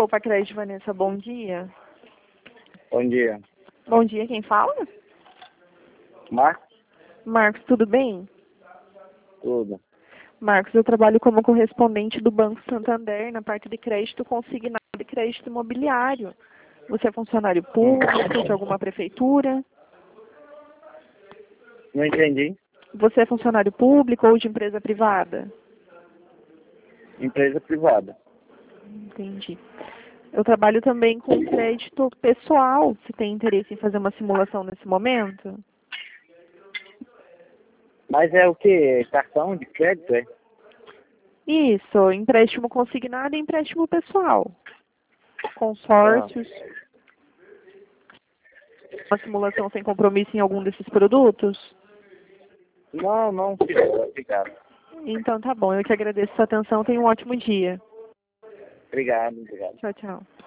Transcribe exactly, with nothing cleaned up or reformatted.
Poupa Crédito, Vanessa, bom dia. Bom dia. Bom dia, quem fala? Marcos? Marcos, tudo bem? Tudo. Marcos, eu trabalho como correspondente do Banco Santander na parte de crédito consignado e crédito imobiliário. Você é funcionário público de alguma prefeitura? Não entendi. Você é funcionário público ou de empresa privada? Empresa privada. Entendi. Eu trabalho também com crédito pessoal. Você tem interesse em fazer uma simulação nesse momento? Mas é o que? Cartão de crédito, é? Isso, empréstimo consignado e empréstimo pessoal. Consórcios. Uma simulação sem compromisso em algum desses produtos? Não, não, senhor. Obrigado. Então tá bom, eu que agradeço a sua atenção. Tenha um ótimo dia. Obrigado, obrigado. Tchau, tchau.